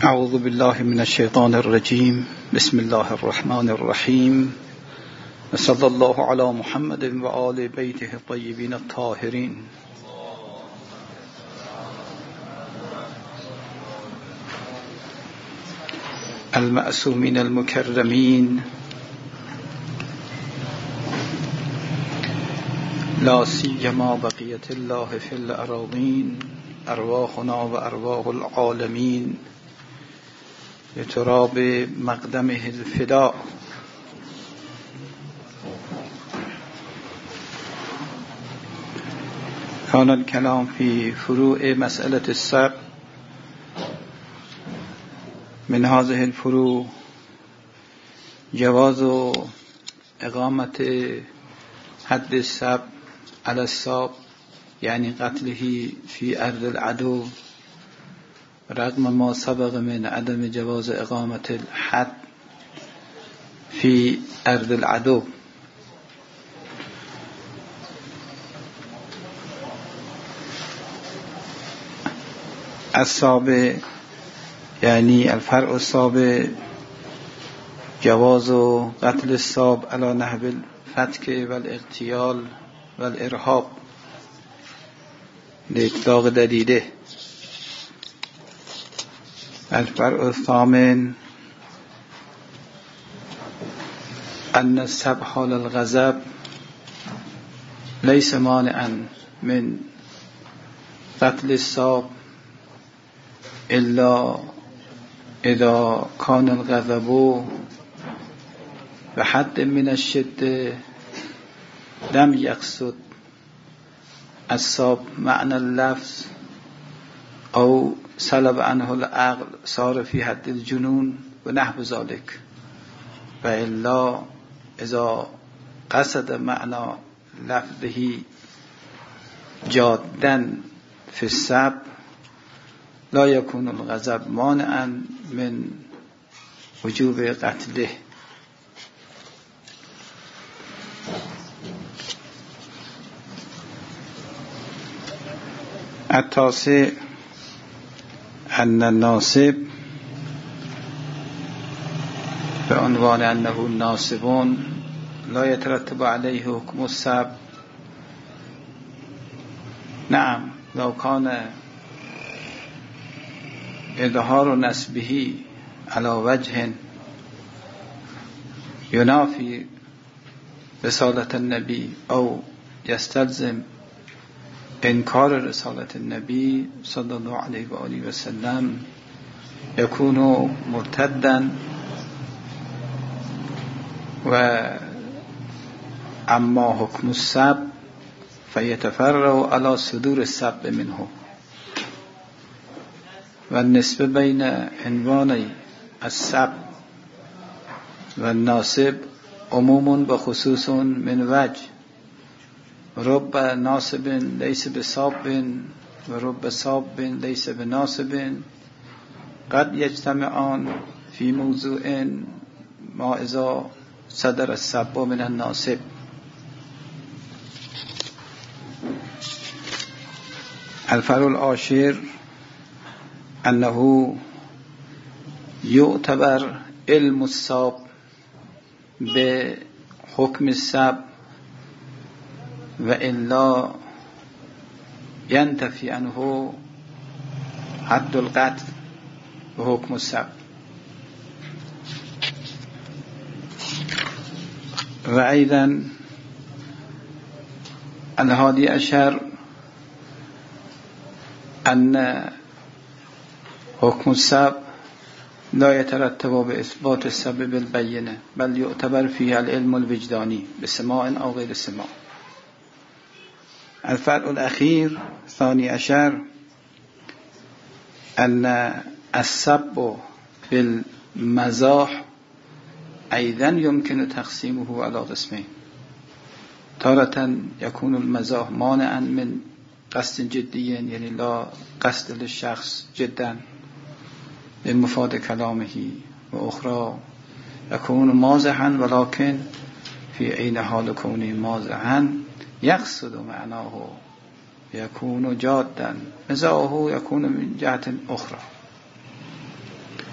اعوذ بالله من الشیطان الرجیم. بسم الله الرحمن الرحیم. صلی الله علی محمد و آل بیته الطیبین الطاهرین. المعصومین المکرمین، لا سیما بقیت الله فی الاراضین، ارواحنا و ارواح العالمین لتراب مقدمه الفداء. كان الكلام في فروع مسألة السب. من هذه الفروع جواز إقامة حد السب على الساب، يعني قتله في أرض العدو، رغم ما سبق من عدم جواز إقامة الحد في أرض العدو. السابع يعني الفرع السابع جواز قتل الساب على نحو الفتك والاغتيال والإرهاب لإطلاق دليله. الفرع الثامن أن السب حال الغضب ليس مانعا من قتل الساب إلا إذا كان الغضب بحد من الشدة لم يقصد الساب معنى اللفظ أو سلب عنه العقل صار في حد الجنون ونحو ذلك، وإلا إذا قصد معنى لفظه جادا في السب لا يكون الغضب مانعا من وجوب قتله. التاسع أن الناصب بعنوان أنه ناصب لا يترتب عليه حكم السب. نعم، لو كان إظهار نسبه على وجه ينافي رسالة النبي أو يستلزم إنكار رسالة النبي صلى الله عليه وآله وسلم يكون مرتدا، وأما حكم السب فيتفرع على صدور السب منه. والنسبة بين عنواني السب والناصب عموم بخصوص من وجه، رب ناصب ليس بصاب ورب صاب ليس بناصب قد يجتمعان في موضوع ما إذا صدر السب من الناصب. الفرع العاشر أنه يعتبر علم السب بحكم السب وإلا ينتفي عنه حد القتل وحكم السب. وأيضا الحادي عشر أن حكم السب لا يترتب بإثبات السبب بالبينة، بل يعتبر فيها العلم الوجداني بسماع أو غير سماع. الفرع الأخير ثاني عشر أن السب بالمزاح أيضا يمكن تقسيمه على قسمين. تارة يكون المزاح مانعا من قصد جدي، يعني لا قصد للشخص جدا لمفاد كلامه، وأخرى يكون مازحا ولكن في عين حال كونه مازحا يقصد معناه يكون جادا، مزاحه يكون من جهة أخرى.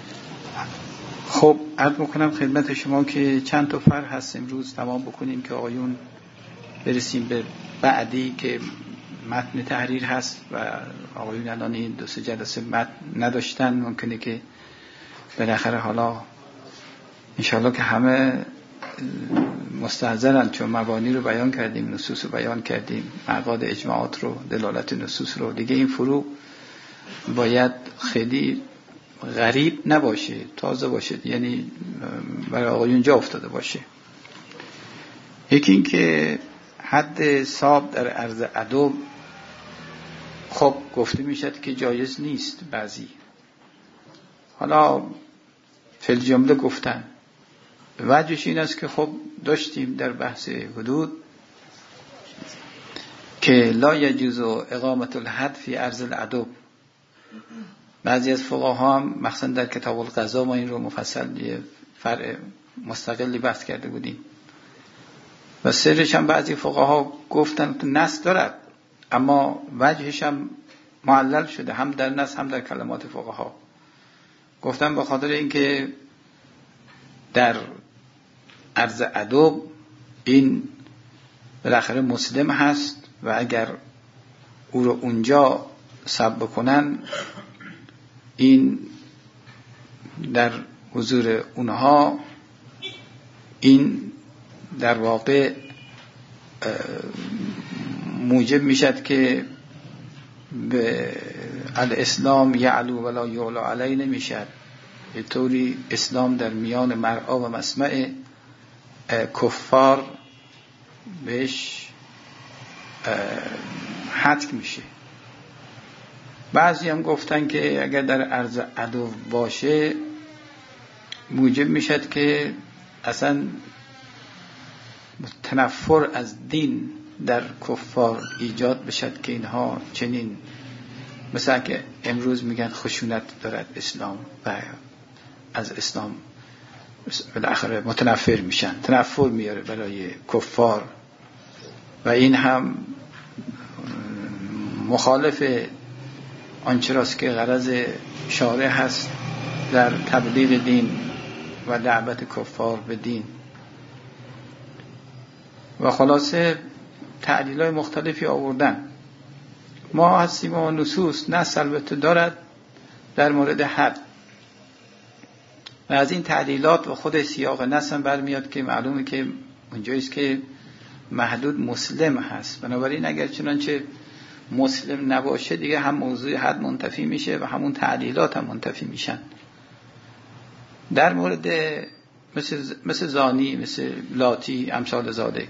خب عرض میکنم خدمت شما که چند تا فرق هست امروز تمام بکنیم که آقایون برسیم به بعدی که متن تحریر هست و آقایون الان این 2-3 جلسه متن نداشتن، ممکنه که بالاخره حالا انشاءالله که همه مستحضرن، چون مبانی رو بیان کردیم، نصوص رو بیان کردیم، مقاد اجماعات رو، دلالت نصوص رو، دیگه این فروع باید خیلی غریب نباشه، تازه باشه، یعنی برای آقایون جا افتاده باشه. یکی این که حد صاب در عرض ادب خب گفته میشد که جایز نیست، بعضی حالا فی جمله گفتن. وجهش این است که خب داشتیم در بحث حدود که لا یجوز اقامت الحد فی عرض الادب. بعضی از فقها هم مثلا در کتاب القضا ما این رو مفصل یه فرع مستقلی بحث کرده بودیم و سرش هم بعضی فقها گفتن که نص دارد، اما وجهش هم معلل شده، هم در نص هم در کلمات فقها. گفتن به خاطر اینکه در عرض ادب این بالاخره مسلم هست و اگر او رو اونجا سب بکنن، این در حضور اونها این در واقع موجب میشد که به الاسلام یعلو ولا یعلا علی نمیشد، به طوری اسلام در میان مرعا و مسمع کفار بهش حتک میشه. بعضی هم گفتن که اگر در عرض ادب باشه موجب میشد که اصلا تنفر از دین در کفار ایجاد بشد که اینها چنین مثلا که امروز میگن خشونت دارد اسلام و از اسلام بالاخره متنفر میشن، تنفر میاره برای کفار و این هم مخالف آنچه راست که غرض شارع هست در تبلیغ دین و دعوت کفار به دین. و خلاصه تعلیل‌های مختلفی آوردن. ما هستیم و نصوص نص البته دارد در مورد حد و از این تعلیلات و خود سیاق نص هم برمیاد که معلومه که اونجاییست که محدود مسلم هست، بنابراین اگر چنانچه مسلم نباشه دیگه هم موضوع حد منتفی میشه و همون تعلیلات هم منتفی میشن. در مورد مثل زانی، مثل لاتی، امثال ذالک،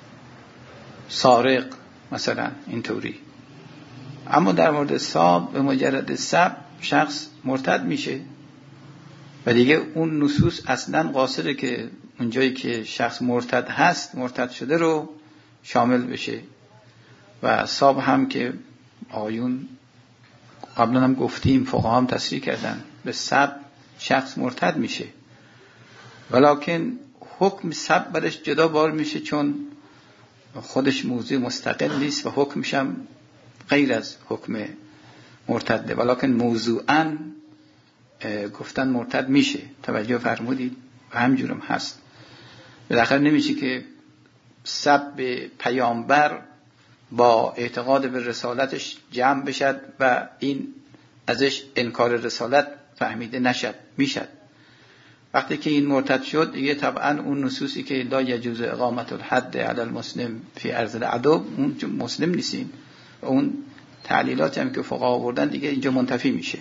سارق مثلا اینطوری. اما در مورد ساب به مجرد سب شخص مرتد میشه و دیگه اون نصوص اصلا قاصده که اونجایی که شخص مرتد هست، مرتد شده رو شامل بشه. و ساب هم که آیون قبلا هم گفتیم فقها هم تصریح کردن به سب شخص مرتد میشه، ولیکن حکم سب برش جدا بار میشه چون خودش موضوع مستقل نیست و حکمش هم غیر از حکم مرتده، ولیکن موضوعاً گفتن مرتد میشه. توجه فرمودید؟ و همجورم هست. بالاخره نمیشه که سب به پیامبر با اعتقاد به رسالتش جمع بشد و این ازش انکار رسالت فهمیده نشد. میشد وقتی که این مرتد شد دیگه طبعا اون نصوصی که لا یجوز اقامت الحد علی المسلم فی عرض الادب اون مسلم نیستین، اون تعلیلاتی هم که فقها آوردن دیگه اینجا منتفی میشه.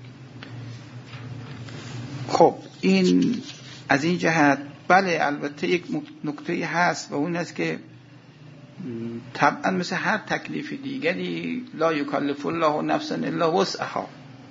خب این از این جهت بله. البته یک نکته هست و اون است که طبعا مثل هر تکلیف دیگری لا یکلف الله نفسا الا وسعها.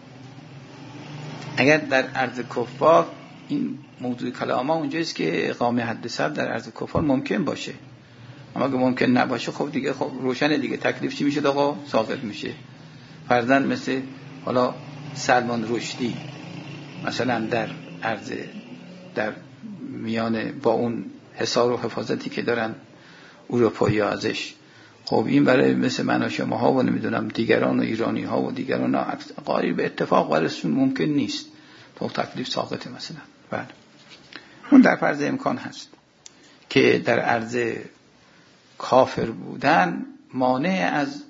اگر در عرض کفار این موضوع کلام اونجاست که اقامه حد صد در عرض کفار ممکن باشه، اما اگه ممکن نباشه خب دیگه خب روشنه دیگه، تکلیف چی میشه؟ آقا ساقط میشه. فرضاً مثل حالا سلمان رشدی مثلا در عرض در میان با اون حصار و حفاظتی که دارن اروپایی ها ازش، خب این برای مثل من و شما ها و نمیدونم دیگران و ایرانی ها و دیگران قاری به اتفاق برشون ممکن نیست. فوق تکلیف ساقطه مثلا. بله اون در فرض امکان هست که در عرض کافر بودن مانع از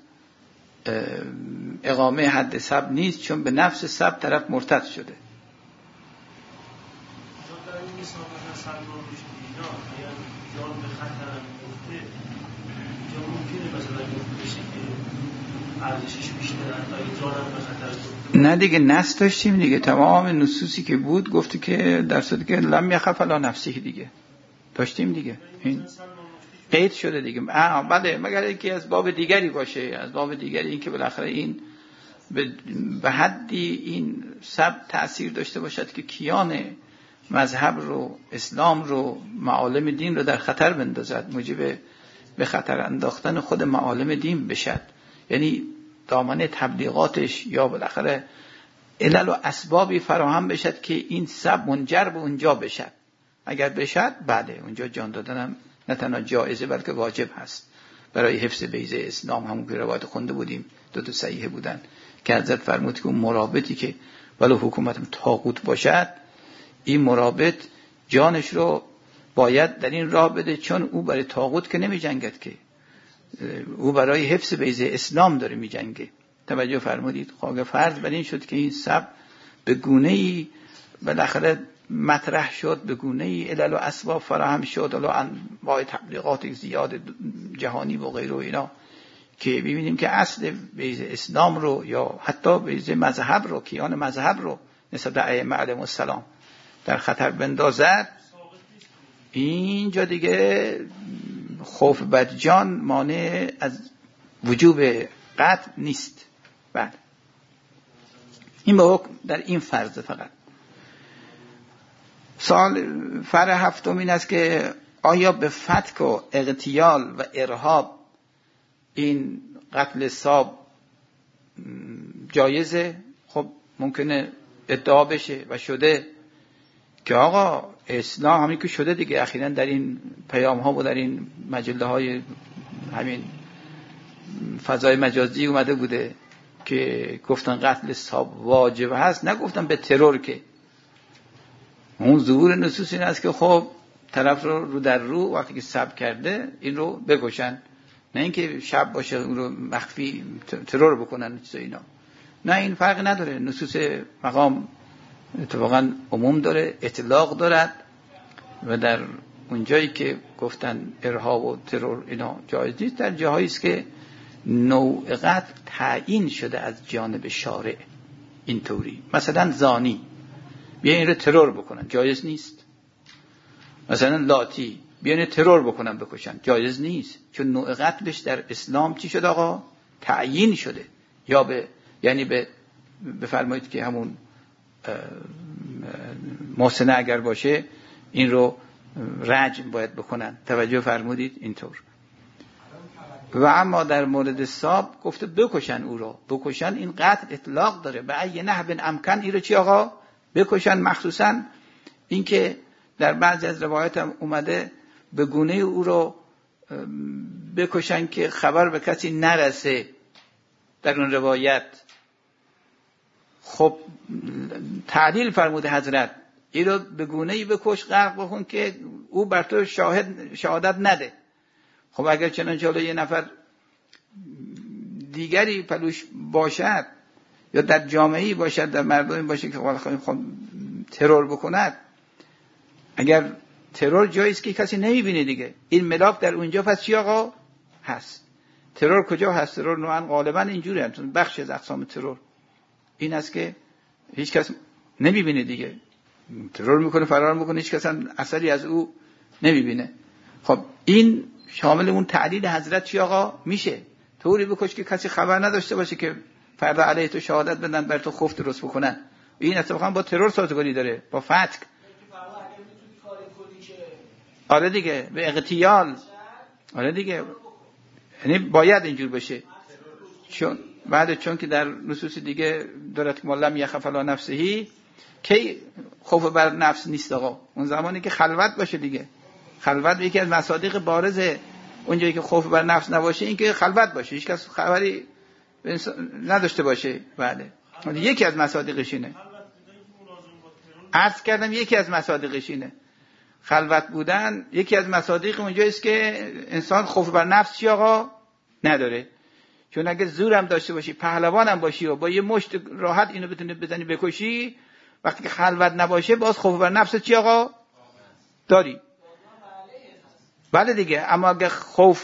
اقامه حد سب نیست، چون به نفس سب طرف مرتد شده. نه دیگه نص داشتیم دیگه، تمام نصوصی که بود گفته که در صورتی که لم یخف علی نفسه دیگه داشتیم دیگه، این قید شده دیگه. بله مگر اینکه از باب دیگری باشه، از باب دیگری این که بالاخره این به حدی این سب تأثیر داشته باشد که کیان مذهب رو، اسلام رو، معالم دین رو در خطر بندازد، موجب به خطر انداختن خود معالم دین بشد، یعنی دامنه تبلیغاتش یا بالاخره علل و اسبابی فراهم بشد که این سب منجر به اونجا بشد. اگر بشد بله اونجا جان دادنم نه تنها جایزه بلکه واجب هست برای حفظ بیضه اسلام. همون که روایت خونده بودیم دو صحیحه بودن که حضرت فرمود که اون مرابطی که ولو حکومتم طاغوت باشد، این مرابط جانش رو باید در این راه بده، چون او برای طاغوت که نمی جنگد، که او برای حفظ بیضه اسلام داره می جنگه. توجه فرمودید؟ خواهد فرض بر این شد که این سب به گونه‌ای بالاخره مطرح شد، به گونه‌ای علل و اسباب فراهم شد، حالا انواع تبلیغات زیاد جهانی و غیره و اینا، که ببینیم که اصل بیضه اسلام رو یا حتی بیضه مذهب رو، کیان مذهب رو نسبت به ائمه علیهم السلام در خطر بندازد. اینجا دیگه خوف بر جان مانع از وجوب قطع نیست. بعد این به حکم در این فرض فقط. سوال فرع هفتم این است که آیا به فتک و اغتیال و ارهاب این قتل صاب جایزه؟ خب ممکنه ادعا بشه و شده که آقا اسلام همین که شده دیگه، اخیراً در این پیام ها و در این مجله های همین فضای مجازی اومده بوده که گفتن قتل صاب واجب هست، نگفتن به ترور. که اون ظهور نصوص این است که خب طرف رو در رو وقتی که صبر کرده این رو بکشن، نه اینکه شب باشه اون رو مخفی ترور بکنن چیزا اینا. نه، این فرق نداره. نصوص مقام اتفاقا عموم داره، اطلاق دارد و در اون جایی که گفتن ارهاب و ترور اینا جایز نیست، در جاهایی است که نوع قتل تعیین شده از جانب شارع اینطوری. مثلا زانی بیا این رو ترور بکنن، جایز نیست. مثلا لاتی بیا این ترور بکنن بکشن، جایز نیست، چون نوع قتلش در اسلام چی شده آقا؟ تعیین شده. یا یعنی بفرمایید که همون محسنه اگر باشه این رو رجم باید بکنن. توجه فرمودید؟ اینطور. و اما در مورد صاب گفته بکشن، او رو بکشن. این قتل اطلاق داره، به ای نحو امکن این رو چی آقا؟ بکشن. مخصوصا این که در بعضی از روایات هم اومده به گونه او رو بکشن که خبر به کسی نرسه در اون روایت. خب تعدیل فرموده حضرت این رو به گونه‌ای بکش، غرق بکن که او بر تو شهادت نده. خب اگر چنانچه حالا یه نفر دیگری پلوش باشد یا در جامعه‌ای باشد، در مردمی باشه که خب ترور بکند، اگر ترور جاییست که کسی نمیبینه دیگه، این ملاک در اونجا پس چی آقا هست؟ ترور کجا هست؟ ترور نوعاً غالباً اینجوری هست، بخش از اقسام ترور این است که هیچ کس نمیبینه دیگه، ترور میکنه فرار میکنه، هیچ کس اثری از او نمیبینه. خب این شامل اون تعدیل حضرت چی آقا میشه؟ طوری بکش که کسی خبر نداشته باشه که فردا علیه تو شهادت بدن، بر تو خفت درست بکنن. این اتفاقا با ترور سازگاری داره، با فتک. آره دیگه، به اغتیال. آره دیگه، یعنی باید اینجور بشه. چون که در نصوص دیگه دارد که لم یخف علی نفسه، کی خوف بر نفس نیست آقا؟ اون زمانی که خلوت باشه دیگه. خلوت یکی از مصادیق بارز اونجایی که خوف بر نفس نباشه، این که خلوت باشه، هیچ کس خبری نداشته باشه. بله، یکی از مصادیقش اینه. عرض کردم یکی از مصادیقش اینه. خلوت بودن یکی از مصادیق اونجاییست که انسان خوف بر نفس چی آقا نداره. چون اگه زورم داشته باشی، پهلوانم باشی و با یه مشت راحت اینو بتونی بزنی بکشی، وقتی که خلوت نباشه باز خوف بر نفس چی آقا داری. بله دیگه. اما اگه خوف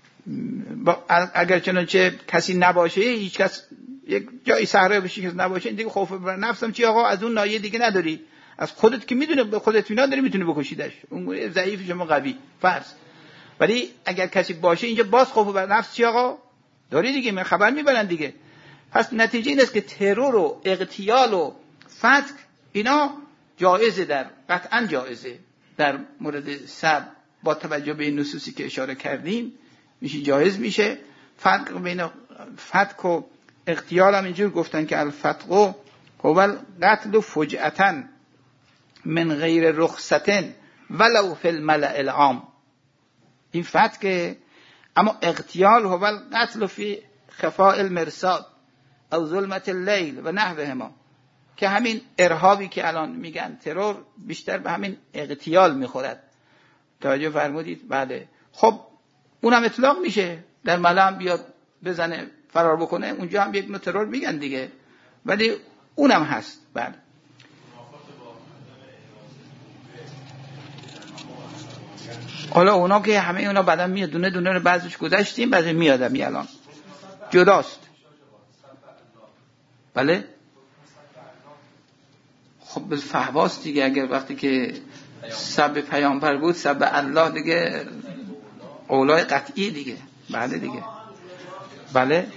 اگر چنانچه کسی نباشه، هیچ کس یک جای صحرا بشی که نباشه، این دیگه خوف بر نفسم چی آقا از اون ناحیه دیگه نداری. از خودت که میدونه، به خودت اطمینان داری میتونی بکشیدش، اون ضعیف شما قوی فرض. ولی اگر کسی باشه اینجا باز خوف بر نفس چی آقا داری دیگه، من خبر میبرن دیگه. پس نتیجه این است که ترور و اغتیال و فتک اینا جایزه، در قطعا جایزه در مورد سب، با توجه به این نصوصی که اشاره کردیم میشه جایز میشه. فرق بین فتک و اغتیال هم اینجور گفتن که الفتق هو القتل فجأة من غیر رخصت ولو فی الملأ العام. این فتک. اما اغتیال هو القتل فی خفاء المرصاد او ظلمت اللیل و نحوهما، که همین ارهابی که الان میگن ترور بیشتر به همین اغتیال میخورد. توجه فرمودید؟ بله. خب اونم اطلاق میشه، در ملأ هم بیاد بزنه فرار بکنه، اونجا هم یک نوع ترور میگن دیگه، ولی اونم هست. بله. حالا اونا که همه اونا بعدم میاد، دونه دونه رو بعضیش گذاشتیم، بعضی میادم الان جداست. بله. خب بالفحواست دیگه. اگر وقتی که سب پیامبر بود، سب الله دیگه اولای قطعی دیگه. بله دیگه. بله.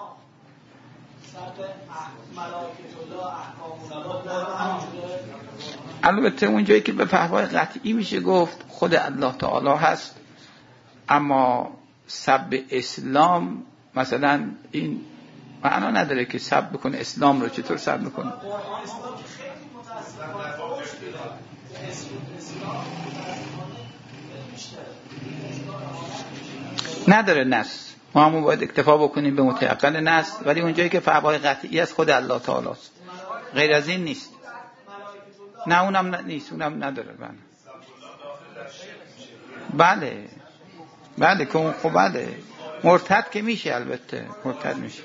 البته اونجایی که به فحوای قطعی میشه گفت خود الله تعالی هست. اما سب اسلام مثلا این معنا نداره که سب بکنه اسلام رو. چطور سب میکنه؟ نداره نص. ما هم باید اکتفا بکنیم به متيقن نص، ولی اونجایی که فحوای قطعی از خود الله تعالی است، غیر از این نیست. نه اونم نیست، اونم نداره. بله بله که اون خب بله مرتد که میشه، البته مرتد میشه.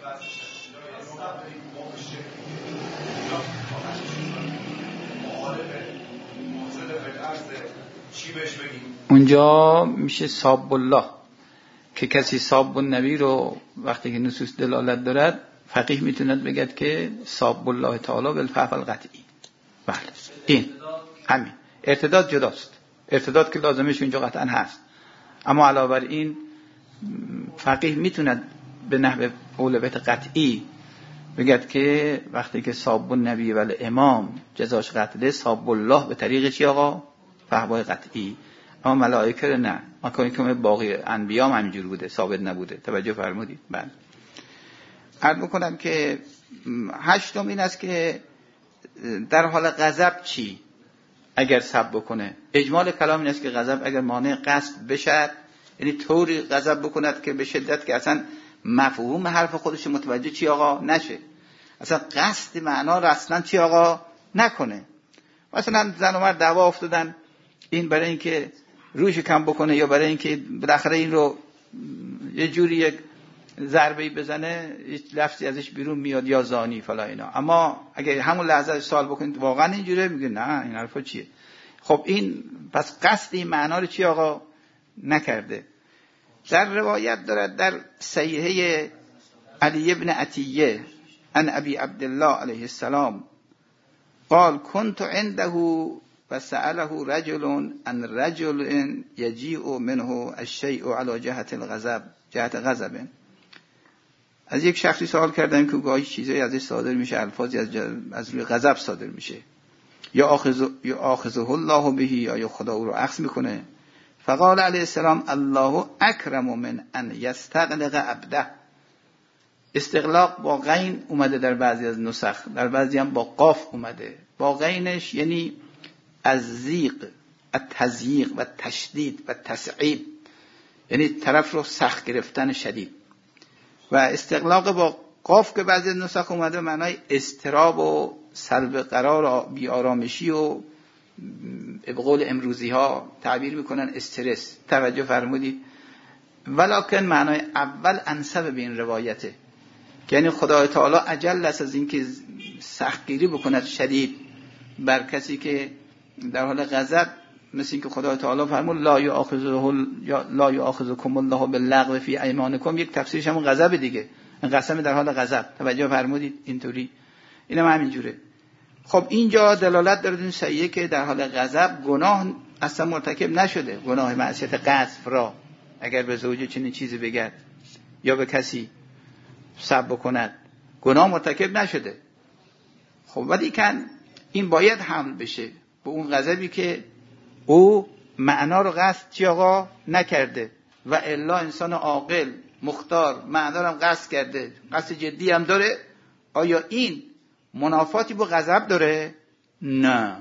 اونجا میشه ساب الله، که کسی ساب النبی رو وقتی که نصوص دلالت دارد فقیه میتوند بگد که ساب الله تعالی بالفحوى القطعی. بله این همین ارتداد جداست. ارتداد که لازمش اونجا قطعا هست، اما علاوه بر این فقیه میتوند به نحو اولویت قطعی بگد که وقتی که ساب النبی و الامام جزاش قتله، ساب الله به طریق چی آقا؟ فحوای قطعی. اما ملائکه رو نه. مکانیکم باقی انبیا هم همینجور بوده، ثابت نبوده. توجه فرمودید؟ بله. عرض میکنم که هشتم این است که در حال غضب چی اگر سب بکنه. اجمال کلام این است که غضب اگر مانع قصد بشد، یعنی طوری غضب بکند که به شدت که اصلا مفهوم حرف خودش متوجه چی آقا نشه، اصلا قصد معنا رو اصلا چی آقا نکنه. مثلا زن و مرد دعوا افتادن، این برای اینکه روش کم بکنه یا برای اینکه بالاخره این رو یه جوری یک ضربه‌ای بزنه، لفظی ازش بیرون میاد یا زانی فلا اینا. اما اگه همون لحظه سوال بکنید واقعا اینجوریه، میگه نه این حرفا چیه. خب این پس قصد این معنا رو چی آقا نکرده. در روایت دارد در صحیحه علی ابن عطیه عن ابی عبدالله علیه السلام قال كنت عنده فسأله رجل عن رجل يجيء منه الشيء على جهت الغضب، جهت غضب. از یک شخصی سوال کردم که گاهی چیزایی ازش صادر میشه، الفاظی از روی غضب صادر میشه، یا آخذه الله به، یا خدا او رو اخذ میکنه. فقال علیه السلام الله اکرم من ان یستغلق عبده. استغلاق با غین اومده در بعضی از نسخ، در بعضی هم با قاف اومده. با غینش یعنی از زیق، التضییق و تشدید و تصعیب، یعنی طرف رو سخت گرفتن شدید. و استغلاق با قاف که بعضی از نسخ اومده معنای استراب و سلب قرار و بی‌آرامشی و به قول امروزی ها تعبیر میکنن استرس. توجه فرمودید؟ ولکن معنای اول انسب به این روایته، یعنی خدای تعالی اجل است از اینکه سختگیری بکند شدید بر کسی که در حال غضب، مثل اینکه خدای تعالی فرمود لا یؤاخذکم الله باللغو فی ایمانکم، یک تفسیرش همون غضب دیگه، قسم در حال غضب. توجه فرمودید؟ اینطوری اینم همینجوره. خب اینجا دلالت داره این صحیحه که در حال غضب گناه اصلا مرتکب نشده، گناه معصیت قذف را اگر به زوجه چنین چیزی بگد یا به کسی سب بکند گناه مرتکب نشده. خب ولی کن این باید حمل بشه به اون غضبی که او معنا رو قصد چی آقا نکرده، و الا انسان عاقل مختار معنا رو هم قصد کرده، قصد جدی هم داره. آیا این منافاتی با غضب داره؟ نه.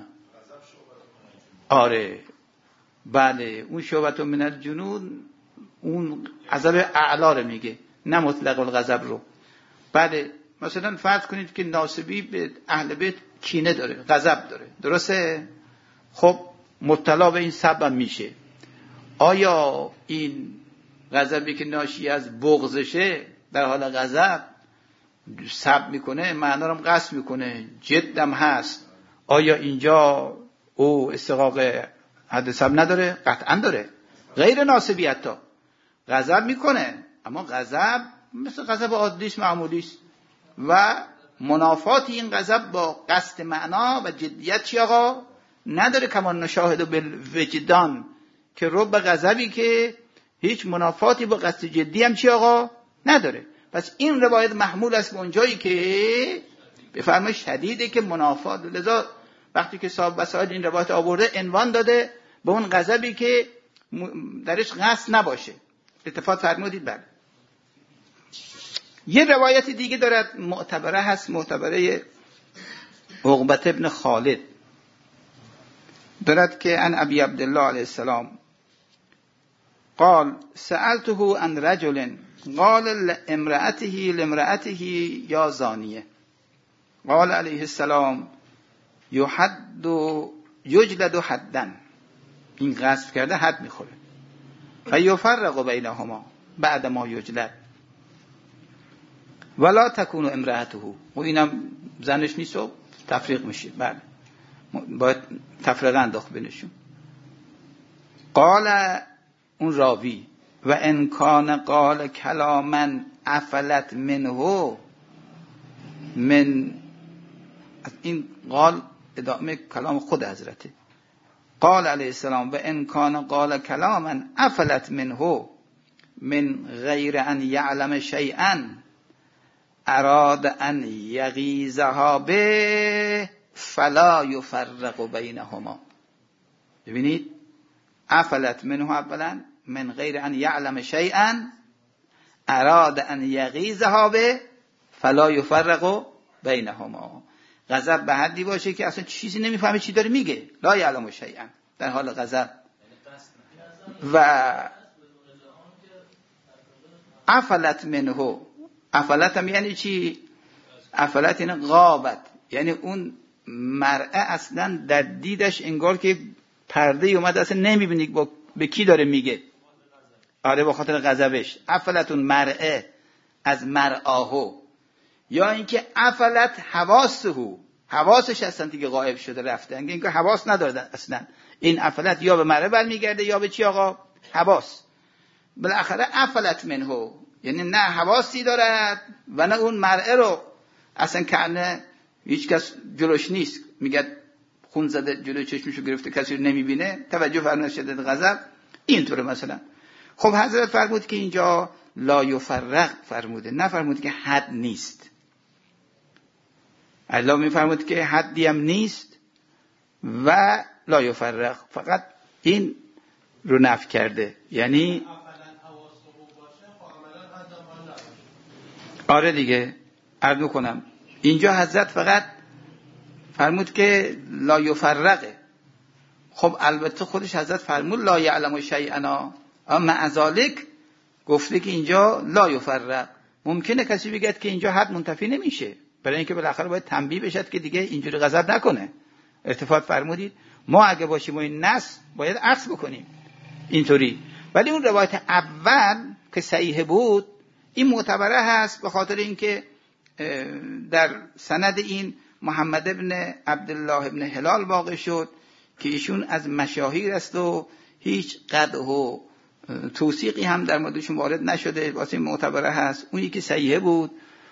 آره بله، اون شعبة من الجنون اون عذاب اعلا رو میگه، نه مطلق الغضب رو. بله مثلا فرض کنید که ناسبی به اهل بیت کینه داره، غضب داره، درسته؟ خب مبتلا به این سبب میشه. آیا این غضبی که ناشی از بغضشه در حال غضب سب میکنه، معنا رو قصد میکنه، جدم هست، آیا اینجا او استحقاق حد سب نداره؟ قطعا داره. غیر ناسبی حتی غضب میکنه، اما غضب مثل غضب عادیش معمولیست و منافات این غضب با قصد معنا و جدیت چی آقا نداره. کما نشاهد بالوجدان که رب غضبی که هیچ منافاتی با قصد جدی هم چی آقا نداره. پس این روایت محمول است به اون جایی که بفرمایید شدیده که منافات. لذا وقتی که صاحب وسائل این روایت آورده عنوان داده به اون غضبی که درش قصد نباشه. اتفاق فرمودید؟ بله. یه روایت دیگه دارد معتبره هست، معتبره عقبة ابن خالد دارد که عن ابی عبدالله علیه السلام قال سألته عن رجل قال لامرأته یا زانیه قال علیه السلام یجلد حدا، این قصد کرده حد میخوره، و یفرق بینهما بعد ما یجلد ولا تکون امرأته، و اینم زنش نیست و تفریق میشه. بله باید تفریق انداخت بینشون. قال اون راوی و ان کان قال کلاما افلت منه، من این قال ادامه کلام خود حضرته. قال علیه السلام و ان کان قال کلاما افلت منه من غیر ان یعلم شیئا اراد ان یغیظها به فلا یفرق بینهما. ببینید افلت منه اولا من غیر ان یعلم شیئا اراد ان یغیظها به فلا یفرق بینهما. غضب به حدی باشه که اصلا چیزی نمیفهمه چی داره میگه، لا یعلم شیئا در حال غضب. و افلت منه، افلت هم یعنی چی؟ افلت یعنی غابت، یعنی اون مرأه اصلا در دیدش انگار که پرده اومده، اصلا نمیبینی به کی داره میگه. آره به خاطر غضبش. افلتون مرأه از مرآهو، یا اینکه افلت حواسهو، حواسش اصلا دیگه غایب شده رفته، اینکه حواس نداره اصلا. این افلت یا به مرأه برمیگرده یا به چی آقا؟ حواس. بالاخره افلت منه یعنی نه حواسی دارد و نه اون مرأه رو اصلا کنه هیچ کس جلوش نیست، میگه خون زده جلوی چشمشو گرفته کسی رو نمیبینه. توجه فرمایید شدت غضب اینطوره مثلا. خب حضرت فرمود که اینجا لا یفرق فرموده، نه فرمود که حد نیست. الله میفرمود که حدی هم نیست و لا یفرق، فقط این رو نفی کرده. یعنی آره دیگه عرض میکنم اینجا حضرت فقط فرمود که لا یفرقه. خب البته خودش حضرت فرمود لا یعلم شیئا، اما معذالک گفته که اینجا لا یفرق. ممکنه کسی بگه که اینجا حد منتفی نمیشه، برای اینکه بالاخره باید تنبیه بشد که دیگه اینجوری غضب نکنه. التفات فرمودید ما اگه باشیم و این نص باید عکس بکنیم اینطوری. ولی اون روایت اول که صحیح بود این معتبره هست به خاطر اینکه در سند این محمد ابن عبدالله ابن هلال واقع شد که ایشون از مشاهیر است و هیچ قدح و توثیقی هم در موردشون وارد نشده، واسه معتبره هست. اون یکی صحیح بود.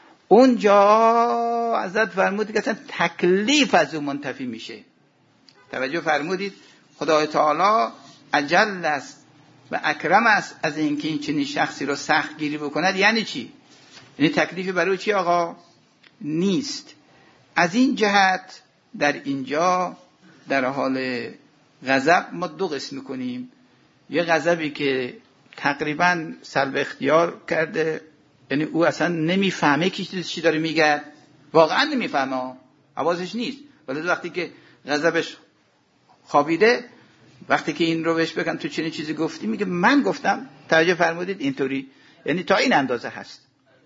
اونجا حضرت فرمودید که اصلا تکلیف از اون منتفی میشه. توجه فرمودید خدای تعالی اجل است و اکرم است از اینکه این چنین شخصی رو سخت گیری بکند. یعنی چی؟ یعنی تکلیف برای چی آقا؟ نیست. از این جهت در اینجا در حال غضب ما دو قسم میکنیم. یه غضبی که تقریبا سلب اختیار کرده، یعنی او اصلا نمیفهمه که چی داره میگه، واقعا نمیفهمه، حواسش نیست، ولی وقتی که غضبش خوابیده، وقتی که این رو بهش بگن تو چنین چیزی گفتی، میگه من گفتم. توجه فرمودید اینطوری، یعنی تا این اندازه هست.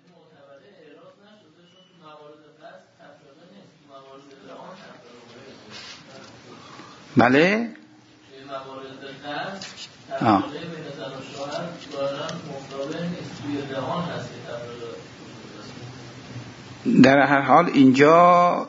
بله در هر حال اینجا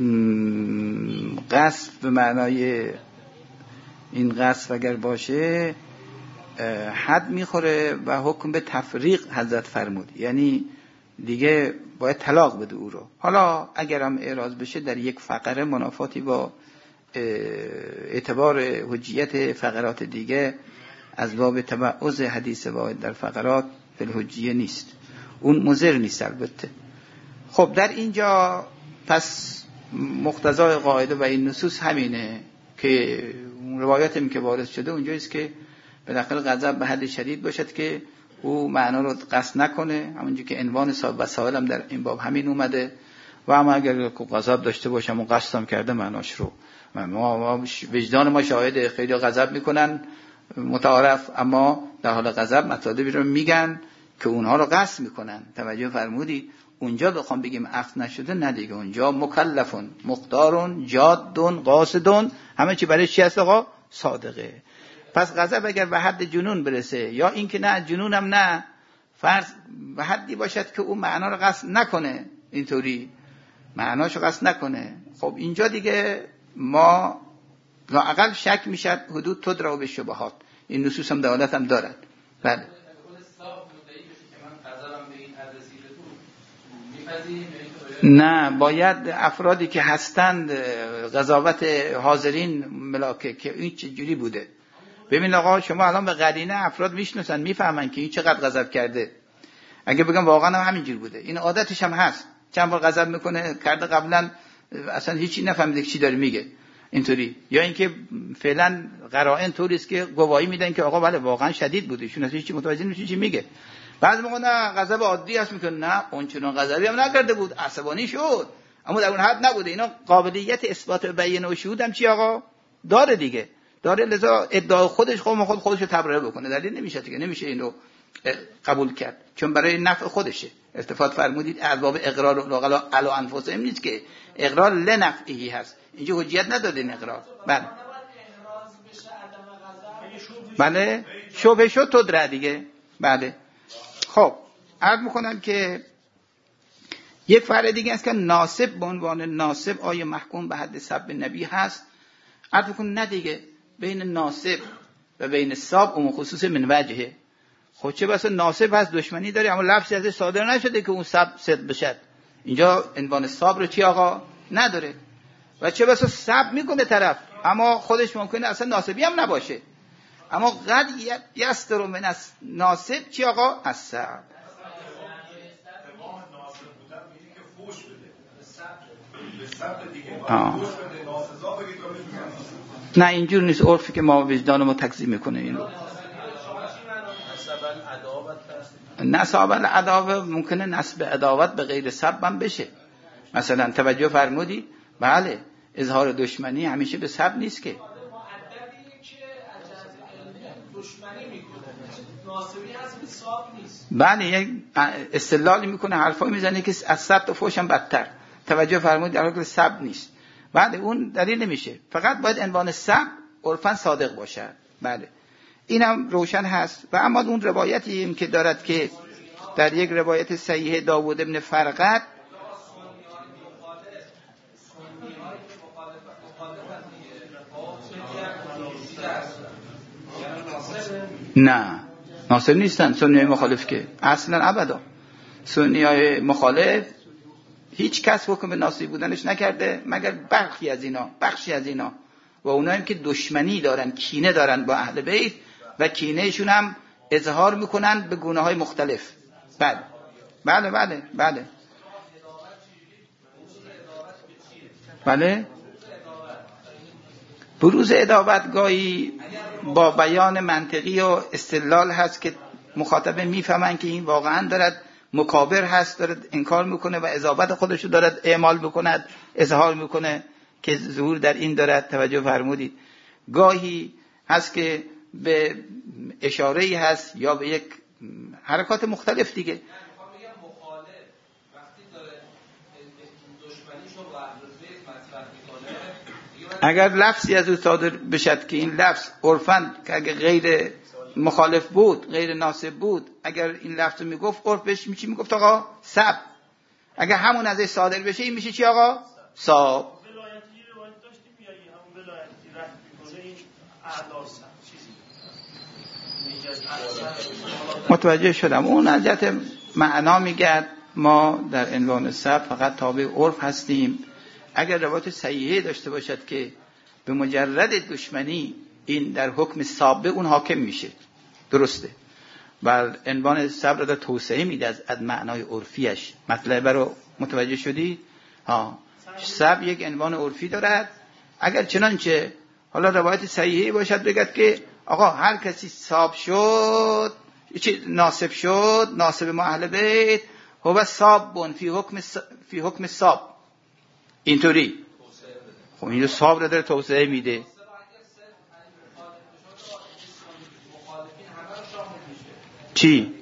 قصد به معنای این قصد اگر باشه حد میخوره و حکم به تفریق حضرت فرمود، یعنی دیگه باید طلاق بده او رو. حالا اگر هم اعراض بشه در یک فقره منافاتی با اعتبار حجیت فقرات دیگه از باب تبعض حدیث واحد در فقرات بالحجیه نیست، اون مضر نیست البته. خب در اینجا پس مقتضای قاعده و این نصوص همینه که روایت هم که وارد شده اونجاییست که بالاخره غضب به حد شدید باشد که او معنا رو قصد نکنه، همونجوری که عنوان وسائل هم در این باب همین اومده. و اما اگر غضب داشته باشم و قصدم کرده معناش رو ما وجدان ما شاهد، خیلی غضب میکنن متعارف، اما در حال غضب مطالبی رو میگن که اونها رو قصد میکنن. توجه فرمودی اونجا بخوام بگیم عقد نشده، نه دیگه، اونجا مکلفون مقدارون جادون قاصدون، همه چی برای چی هست آقا؟ صادقه. پس غضب اگر به حد جنون برسه، یا اینکه نه جنونم نه، فرض به حدی باشد که اون معنا رو قصد نکنه، اینطوری معناشو قصد نکنه، خب اینجا دیگه ما لااقل شک میشد حدود تدرا به شبهات. این نصوص هم دلالت هم دارد. بله نه، باید افرادی که هستند قضاوت حاضرین ملاکه که این چجوری بوده. ببین آقا شما الان به قرینه افراد میشناسن، میفهمن که این چقدر غضب کرده. اگه بگم واقعا هم همینجوری بوده، این عادتش هم هست، چند بار غضب میکنه، کرده قبلا اصلا هیچی نفهمیده چی داره میگه اینطوری، یا اینکه فعلا قرائن طوری است که گواهی میدن که آقا بله واقعا شدید بوده، ایشون اصلا هیچی متوجه نمیشه چی میگه. بعضی موقع نه غضب عادی است میکنه، نه اون چنان غضبی هم نکرده بود، عصبانی شد، اما در اون حد نبوده. اینا قابلیت اثبات بیان و شهود هم چی آقا داره دیگه، داره، لذا ادعای خودش خودش رو تبرئه بکنه، دلیل نمیشه دیگه، نمیشه اینو قبول کرد چون برای نفع خودشه. التفات فرمودید ارباب اقرار لغلا علا انفسهم نیست که اقرار لنفعی هست، اینجا حجیت نداده این اقرار. بله شبه شد تدرع دیگه. بله خب عرض میکنم که یک فرق دیگه است که ناسب به عنوان ناسب آیا محکوم به حد سب نبی هست؟ عرض میکنم نه دیگه، بین ناسب و بین ساب اون خصوص من وجهه. خب چه بسا ناسب هست دشمنی داره اما لفظی ازش صادر نشده که اون سب صدق بشد، اینجا عنوان ساب رو چی آقا نداره. و چه بسا سب میکنه طرف اما خودش ممکنه اصلا ناسبی هم نباشه، اما قد یستر من از ناسب چی آقا از سب. نه اینجور نیست، عرفی که ما وجدان ما تکذیب میکنه این رو. نسب العداوت ممکنه نسب عداوت به غیر سب هم بشه. مثلا توجه فرمودی بله اظهار دشمنی همیشه به سب نیست که بله یک استدلالی میکنه، حرفایی میزنه که از سب و فحش هم بدتر. توجه فرمودید، در حکم سب نیست. بعد اون دلیل نمیشه، فقط باید عنوان سب عرفاً صادق باشد. بله اینم روشن هست. و اما اون روایتی این که دارد که در یک روایت صحیح داوود ابن فرقد نه ناصر نیستن سنی مخالف، که اصلا ابدا سنی های مخالف هیچ کس حکم به ناصری بودنش نکرده مگر بخشی از اینا و اونایی که دشمنی دارن، کینه دارن با اهل بیت و کینهشون هم اظهار میکنن به گونه های مختلف. بله بله بله بله بله. بروز ادابت گاهی با بیان منطقی و استدلال هست که مخاطب میفهمن که این واقعا دارد مکابر هست، دارد انکار میکنه و اضافت خودشو دارد اعمال میکند، اظهار میکنه که ظهور در این دارد. توجه فرمودید. گاهی هست که به اشاره‌ای هست یا به یک حرکات مختلف دیگه. اگر لفظی از او صادر بشد که این لفظ عرفاً که اگر غیر مخالف بود، غیر ناسب بود، اگر این لفظ رو میگفت عرف بهش میچی میگفت آقا سب. اگر همون ازش صادر بشه این میشه چی آقا؟ ساب. ولایتی روایت داشتیم یا همون ولایتی رد میکنه این اعلا سب. متوجه شدم. اون از جهت معنا میگه ما در عنوان سب فقط تابع عرف هستیم. اگر روایت صحیحه داشته باشد که به مجرد دشمنی این در حکم سابه اون حاکم میشه، درسته، بر عنوان سب را در توسعه میده از معنای عرفیش. مطلب رو متوجه شدید؟ سب یک عنوان عرفی دارد. اگر چنانچه حالا روایت صحیحه باشد بگد که آقا هر کسی ساب شد، ناسب شد، ناسب ما اهل بیت هو سابون فی حکم ساب، اینطوری. خب این ساب را داره توسعه میده. چی؟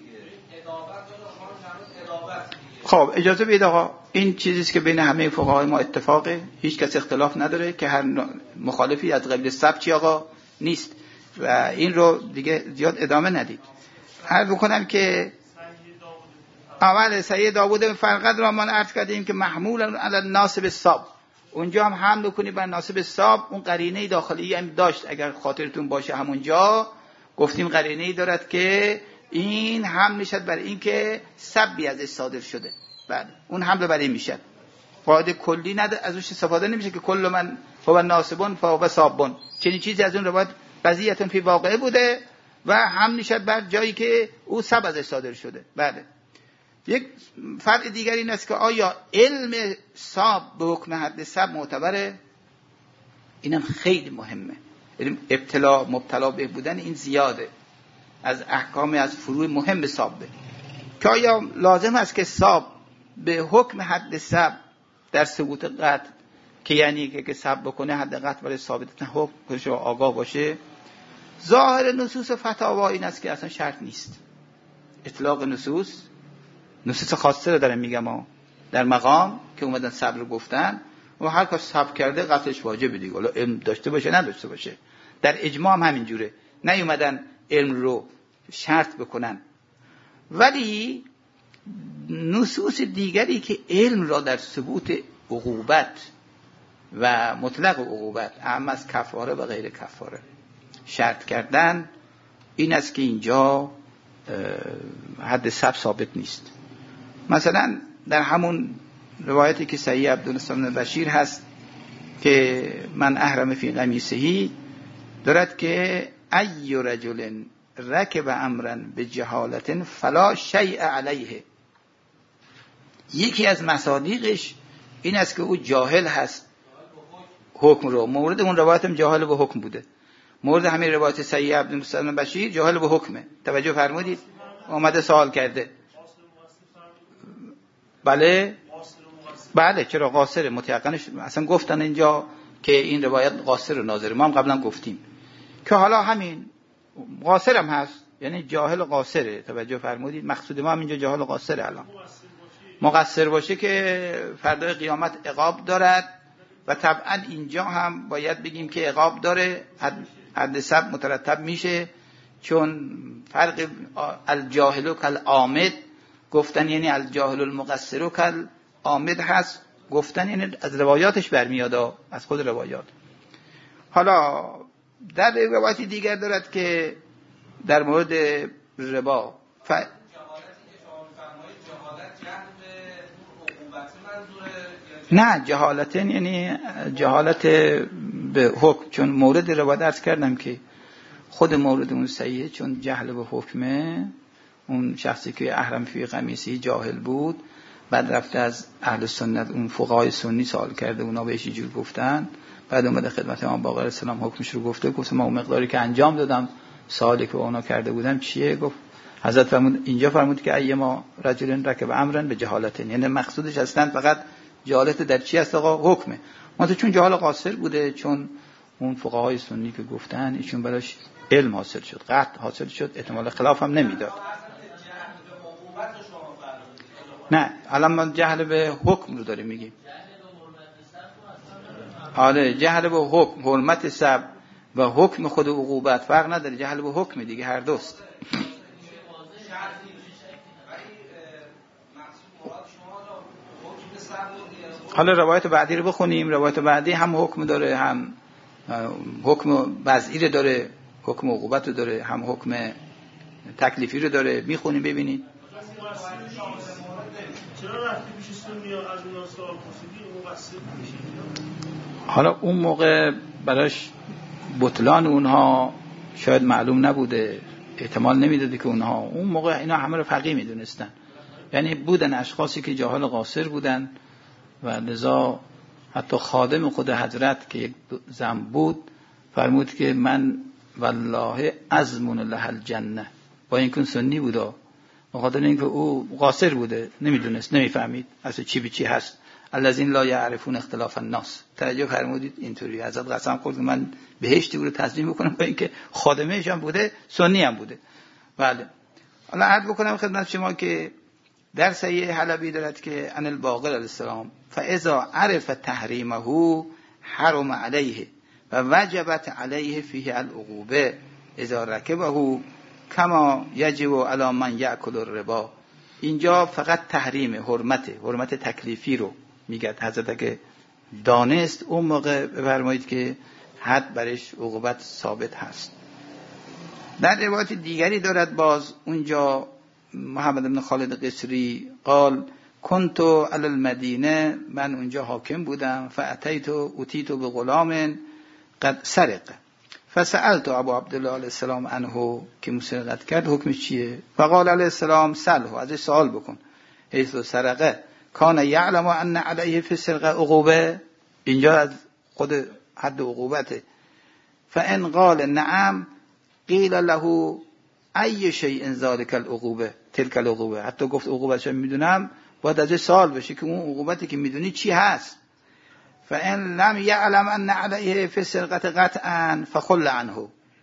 خب اجازه بدید آقا، این چیزیست که بین همه فقهای ما اتفاقه، هیچ کس اختلاف نداره که هر مخالفی از قبیل سب چی آقا نیست و این رو دیگه زیاد ادامه ندید. عرض بکنم که اول صحیح داوود بن فرقد را ما عرض کردیم که محمول علی ناسب ساب، اونجا هم حمل کنی بر ناسب ساب. اون قرینه داخلی هم داشت، اگر خاطرتون باشه همونجا گفتیم قرینه دارد که این حمل میشد بر این که سبی ازش صادر شده. بعد اون حمل بر این میشد، قاعده کلی ازش استفاده نمیشه که کل من هو ناسبون فهو سابون. چنین چیزی از اون روایت قضیه‌تون فی واقعه بوده و حمل میشد بر جایی که او سب ازش صادر شده. بعد یک فرق دیگر این است که آیا علم ساب به حکم حد سب معتبره؟ اینم خیلی مهمه. مبتلا به بودن این زیاده از احکام، از فروع مهم سابه، که آیا لازم است که ساب به حکم حد سب در ثبوت قطع، که یعنی که سب بکنه حد قطع برای ثابت حکمش آگاه باشه؟ ظاهر نصوص فتاوا این است که اصلا شرط نیست. اطلاق نصوص خاصه رو دارم میگم ها، در مقام که اومدن سب رو گفتن و هر کس سب کرده قطعش واجبه دیگه، حالا علم داشته باشه نداشته باشه. در اجماع هم همین جوره، نیومدن علم رو شرط بکنن. ولی نصوص دیگری که علم را در ثبوت عقوبت و مطلق عقوبت، اهم از کفاره و غیر کفاره، شرط کردن، این است که اینجا حد سب ثابت نیست. مثلا در همون روایتی که صحیح عبدالله بن بشیر هست که من احرم فی قمیصهی، دارد که ای رجل رکب امرا بجهالت فلا شیء علیه. یکی از مصادیقش این است که او جاهل هست حکم رو. مورد اون روایت هم جاهل به حکم بوده، مورد همین روایت صحیح عبدالله بن بشیر جاهل به حکمه. توجه فرمودید؟ اومده سوال کرده. بله چرا قاصر متيقنش اصلا گفتن اینجا که این روایت قاصر و ناظر، ما هم قبلا گفتیم که حالا همین قاصر هم هست، یعنی جاهل و قاصره. توجه فرمودید؟ مقصود ما هم اینجا جاهل و قاصره. الان مقصر باشه که فردای قیامت عقاب دارد و طبعا اینجا هم باید بگیم که عقاب داره، حد سب مترتب میشه، چون فرق الجاهل کالعامد گفتن یعنی الجاهل المقصر کالعامد هست، گفتن یعنی از روایاتش برمیاد، از خود روایات. حالا در روایتی دیگر دارد که در مورد ربا نه جهالتن یعنی جهالت به حکم، چون مورد روایت عرض کردم که خود مورد اون صحیحه، چون جهل به حکمه، اون شخصی که احرم فی قمیصی جاهل بود، بعد رفته از اهل سنت اون فقهای سنی سوال کرده، اونا بهش اینجور گفتن، بعد اومده خدمت امام باقر السلام حکمش رو گفته، گفت ما اون مقداری که انجام دادم سوالی که اونا کرده بودم چیه؟ گفت حضرت فرمود اینجا فرمود که ایما رجل رکب امرن به جهالت، یعنی مقصودش اصلا فقط جهالت در چی است آقا؟ حکمه. ما چون جهال قاصر بوده، چون اون فقهای سنی که گفتن ایشون براش علم حاصل شد، قطع حاصل شد، احتمال خلاف هم نمیداد. نه الان ما جهل به حکم رو داریم میگیم. آره جهل به حکم، حرمت سب و حکم خود عقوبت فرق نداره، جهل به حکم دیگه هر دوست. حالا روایت بعدی رو بخونیم، روایت بعدی هم حکم داره، هم حکم وضعی رو داره، حکم عقوبت رو داره، هم حکم تکلیفی رو داره، میخونیم ببینید. حالا اون موقع براش بطلان اونها شاید معلوم نبوده، احتمال نمیداده که اونها اون موقع اینا همه رو فقیه میدونستن، یعنی بودن اشخاصی که جاهل قاصر بودن و لذا حتی خادم خود حضرت که یک زن بود فرمود که من والله ازمون له الجنه، با اینکه سنی بوده، بخاطر اینکه او قاصر بوده، نمیدونست، نمیفهمید اصلا چی به چی هست. الذین لا یعرفون اختلاف الناس، توجه فرمودید اینطوری حضرت قسم خورد که من بهشتی رو تضمین بکنم، با اینکه خادمش هم بوده، سنی هم بوده. بله حالا عرض بکنم خدمت شما که در صحیح حلبی دارد که ان الباقر علیه السلام فاذا عرف تحریمه حرم علیه و وجبت علیه فیه العقوبه اذا رکبه کما یجب علی من یأکل الربا. اینجا فقط تحریم حرمت تکلیفی رو میگه حضرت، که دانست اون موقع بفرمایید که حد برش عقوبت ثابت هست. در روایت دیگری دارد باز اونجا محمد بن خالد قصری قال کنت علی المدینه، من اونجا حاکم بودم، اتیت به غلام قد سرق فسألت ابو عبدالله علیه السلام عنه که مسرقت کرد حکمش چیه؟ فقال علیه السلام سأله، ازش سوال بکن، حیث سرقه کان یعلم ان علیه فی السرقه عقوبه، اینجا از خود حد عقوبته. فان قال نعم قیل له ای شیء ذلک العقوبه تلک العقوبه، حتی گفت عقوبتش میدونم، باید ازش سوال بشه که اون عقوبتی که میدونی چی هست. فان لم يعلم ان عليه في السرقه قطعا فخل عنه.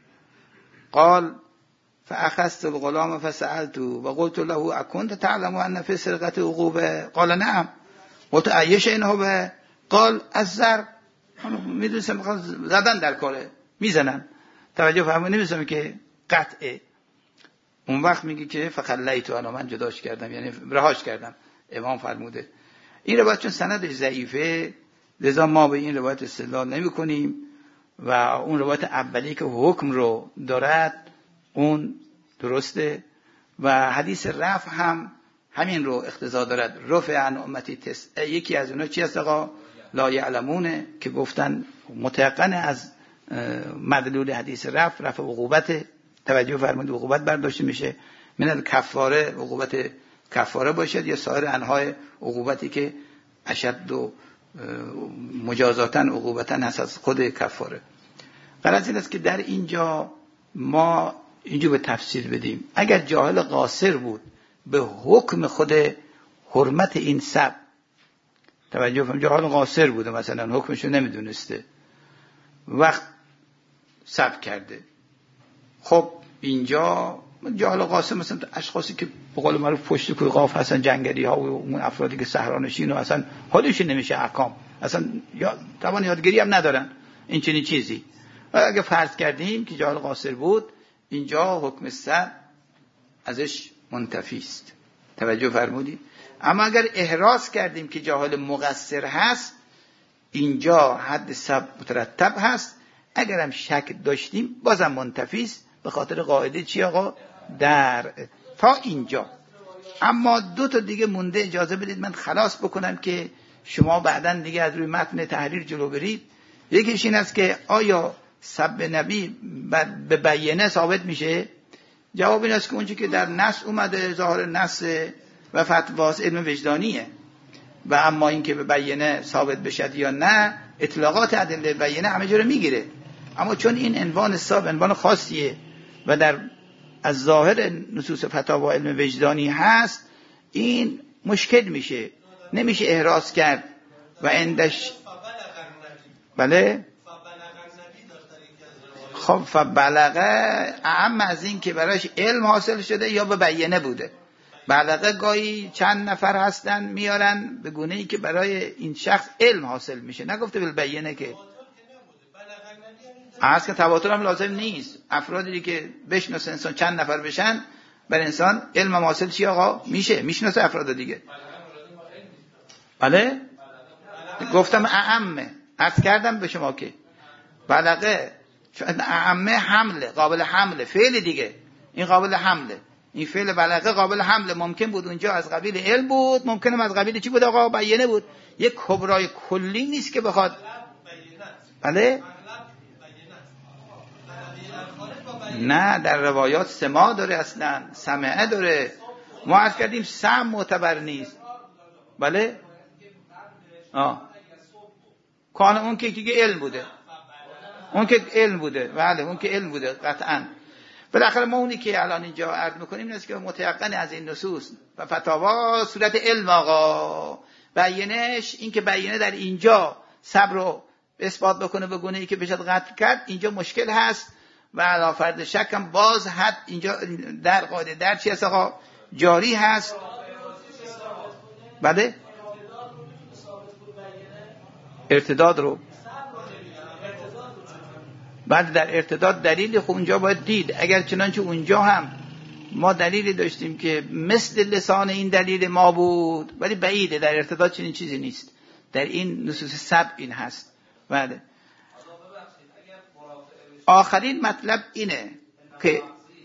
قال فاخذت الغلام فسالته وقلت له اكنت تعلم ان في السرقه عقوبه؟ قال نعم. قلت اي شيء هو؟ قال الزر. میدونم زدن در کاره، میزنن، توجه فرمایید، نمیدونم که قطعه. اون وقت میگه که فخلیت انا، من جداش کردم، یعنی رهاش کردم. امام فرموده. این روایت چون سندش ضعیفه لذا ما به این روایت استدلال نمی کنیم و اون روایت اولی که حکم رو دارد اون درسته و حدیث رفع هم همین رو اقتضا دارد. رفع عن امتی تسع، یکی از اونها چی است آقا؟ لا یعلمونه، که گفتن متيقن از مدلول حدیث رفع عقوبت، توجه فرمایید، عقوبت برداشته میشه من الکفاره، عقوبت کفاره باشد یا سایر انواع عقوبتی که اشد و مجازاتاً عقوبتاً هست از خود کفاره. غرض این است که در اینجا ما اینجا به تفصیل بدیم. اگر جاهل قاصر بود به حکم خود حرمت این سب، توجه فرمایید، جاهل قاصر بوده، مثلا حکمشو نمیدونسته، وقت سب کرده، خب اینجا جاهل قاسم مثلا اشخاصی که به قول معروف پشت کوه قاف هستن، جنگلی ها و اون افرادی که صحرانشین و اصلا حالشون نمیشه احکام، اصلا توان یادگیری هم ندارن این چنین چیزی. و اگه فرض کردیم که جاهل قاصر بود، اینجا حکم صد ازش منتفی است. توجه فرمودید؟ اما اگر احراز کردیم که جاهل مقصر هست، اینجا حد صد مترتب هست. اگر هم شک داشتیم بازم منتفی است، به خاطر قاعده چی آقا؟ در تا اینجا. اما دو تا دیگه مونده، اجازه بدید من خلاص بکنم که شما بعداً دیگه از روی متن تحریر جلو برید. یکیش این است که آیا سب نبی به بیینه ثابت میشه؟ جواب این است که اونچه که در نص اومده ظاهر نص و فتواس علم وجدانیه، و اما این که به بیینه ثابت بشد یا نه، اطلاقات ادله بیینه همه جا رو میگیره. اما چون این عنوان صاحب عنوان خاصیه و در از ظاهر نصوص فتاوا علم وجدانی هست، این مشکل میشه، نمیشه احراز کرد و اندش. بله خب فبلغه اعم از این که براش علم حاصل شده یا به بیینه بوده. بلغه گاهی چند نفر هستن میارن به گونه‌ای که برای این شخص علم حاصل میشه، نگفته به بیینه که از که تواتر هم لازم نیست. افرادی که بشناسه انسان چند نفر بشن، بر انسان علم حاصل چی آقا؟ میشناسه افراد دیگه. بله گفتم اعمه، عرض کردم به شما که بلغه اعمه حمله، قابل حمله، فعل دیگه این قابل حمله. این فعل بلغه قابل حمله، ممکن بود اونجا از قبیل علم بود، ممکنه از قبیل چی بود آقا؟ بیینه بود. یک کبرای کلی نیست که بخواد. بله نه، در روایات سماع داره، اصلا سمعه داره. ما عرض کردیم سمع معتبر نیست. بله کان اون که دیگه علم بوده، اون که علم بوده. بله اون که علم بوده قطعاً. بالاخره ما اونی که الان اینجا عرض میکنیم است که متيقن از این نصوص و فتاوا صورت علم آقا. بیینش این که بیینه در اینجا صبر رو اثبات بکنه به گونه‌ای که بشد قطع کرد، اینجا مشکل هست. و علاوه فرض شک هم باز حد اینجا در قاعده در چی هست آقا؟ جاری هست. بله ارتداد رو بعد در ارتداد دلیل خب اونجا باید دید. اگر چنانچه اونجا هم ما دلیلی داشتیم که مثل لسان این دلیل ما بود، ولی بعیده، در ارتداد چنین چیزی نیست. در این نصوص سبع این هست. بله آخرین مطلب اینه که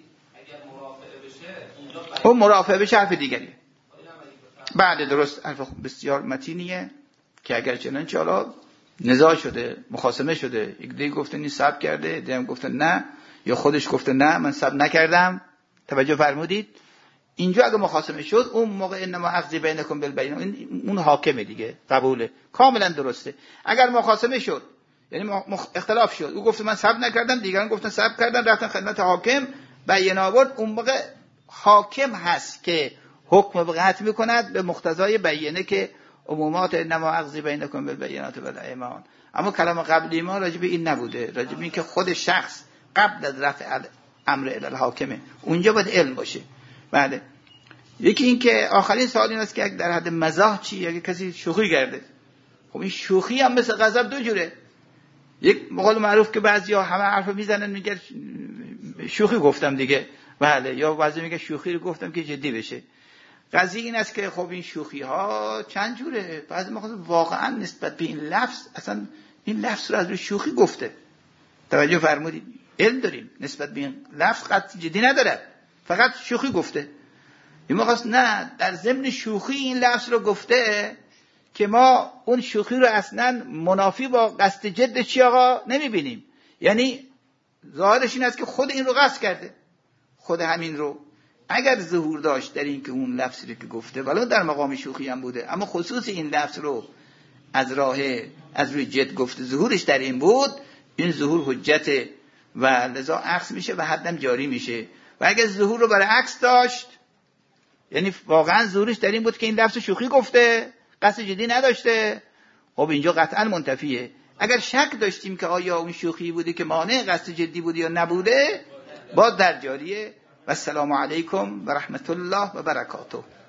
اون مرافعه بشه حرف دیگریه. بله درست، حرف بسیار متینیه که اگر چنانچه حالا نزاع شده، مخاصمه شده، یک دیگه گفته این سب کرده، دیگه گفته نه، یا خودش گفته نه من سب نکردم. توجه فرمودید؟ اینجا اگه مخاصمه شد، اون موقع انما اخذی بینکم بالبینه، اون حاکمه دیگه، قبوله، کاملا درسته. اگر مخاصمه شد یعنی اختلاف شد، او گفته من سب نکردم، دیگران گفتن سب کردن، رفتن خدمت حاکم، بیانه آورد، اون موقع حاکم هست که حکم به قطع میکند به مقتضای بیانه که عمومات انما اخذی بینکم بالبینات والایمان. اما کلام قبلی ما راجع به این نبوده، راجع به این که خود شخص قبل از رفع امر الی الحاکمه، اونجا باید علم باشه. بله یکی این که آخرین سوال این است که در حد مزاح چی؟ اگه کسی شوخی کرده، خب این شوخی هم مثل غضب دو جوره. یک بقول معروف که بعضیا همه حرف میزنن میگن شوخی گفتم دیگه، بله، یا بعضی میگه شوخی رو گفتم که جدی بشه. قضیه این است که خب این شوخی ها چند جوره. بعضی موقع واقعا نسبت به این لفظ، اصلا این لفظ رو از روی شوخی گفته. توجه فرمودید؟ علم داریم نسبت به این لفظ قطع جدی نداره، فقط شوخی گفته. این موقع نه، در ضمن شوخی این لفظ رو گفته که ما اون شوخی رو اصلا منافی با قصد جد چی آقا نمیبینیم. یعنی ظاهرش این است که خود این رو قصد کرده، خود همین رو اگر ظهور داشت در این که اون لفظی رو که گفته ولو در مقام شوخی هم بوده، اما خصوص این لفظ رو از روی جد گفته، ظهورش در این بود، این ظهور حجته و لذا عکس میشه و حدم جاری میشه. و اگر ظهور رو برعکس داشت، یعنی واقعا ظهورش در این بود که این لفظ شوخی گفته، قصد جدی نداشته، خب اینجا قطعا منتفیه. اگر شک داشتیم که آیا اون شوخی بوده که مانع قصد جدی بوده یا نبوده، باز در جاریه و السلام علیکم و رحمت الله و برکاته.